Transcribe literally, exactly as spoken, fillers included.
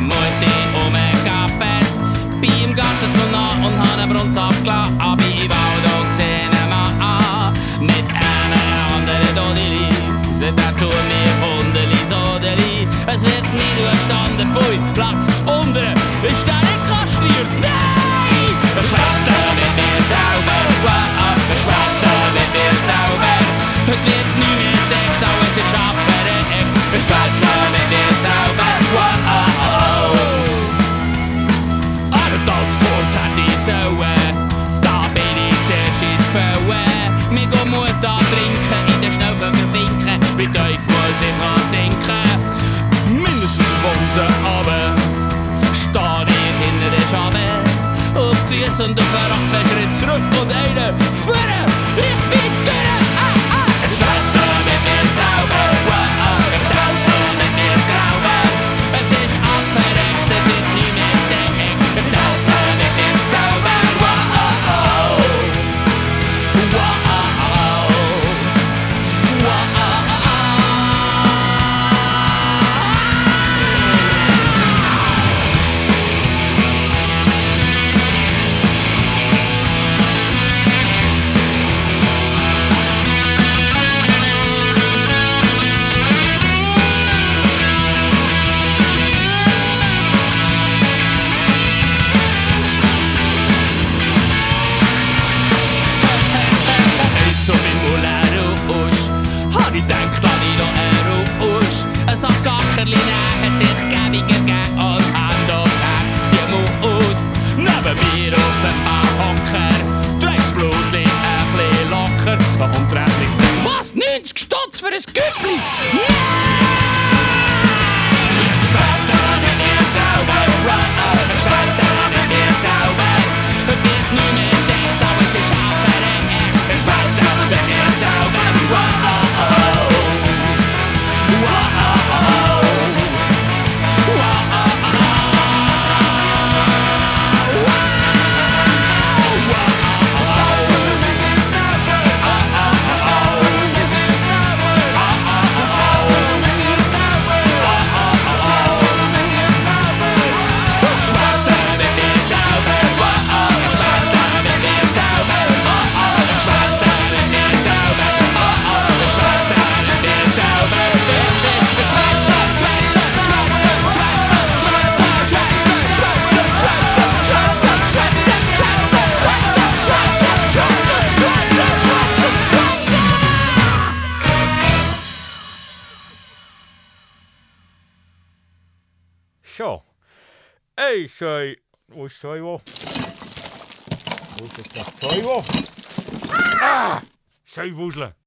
Mutti um den Kappett. Bin im Garten zu nah und habe einen Brunz abgelassen. Aber ich war da gesehen, Mann an. Mit einem anderen Dodeli. Sind dazu mir Hundeli, Sodeli. Es wird nie durchstanden, pfui, Platz unten. Ist der nicht kastriert? Nein! Verschwätze mit mir selber, wow, verschwätze mit mir selber. Heute wird nicht mehr entdeckt, alles ist abverreckt. Verschwätze mit mir selber, wow. Einen Tanzkurs hätte ich sollen, da bin ich zuerst ins Gefällen. Wir gehen Mutter trinken, in den Schnellgönger winken. Wie tief muss ich mal sinken? Mindestens Wunsen, aber steh ich hinter der Schabe. Auf die Füße und auf den Rad, zwei Schritte zurück und einen vorne. Ich bin durch, ah, ah. Ich schwätze mit mir selber, wow. Ich schwätze mit mir selber. Es ist abverreckt, es wird nie mehr entdeckt. Ich schwätze mit mir selber, wow. Wow. Ich denk, dass ich noch ein Rausch. Ein Sackerli hat sich gäbig gegeben und Hand aufs Herz, die Maus. Neben mir auf dem Hocker trägt's bloß ein bisschen locker. Da kommt die Rechnung. Was? neunzig Stutz für ein Güppli? Nein! Ich schwätze mit mir selber, wow. Ich schwätze mit mir selber. Es wird nicht mehr entdeckt, aber es ist abverreckt. Ich schwätze mit mir selber, wow. So. Ey, sei. Wo ist Seiwo? Wo ist jetzt das Seiwo? Ah! Seiwusle.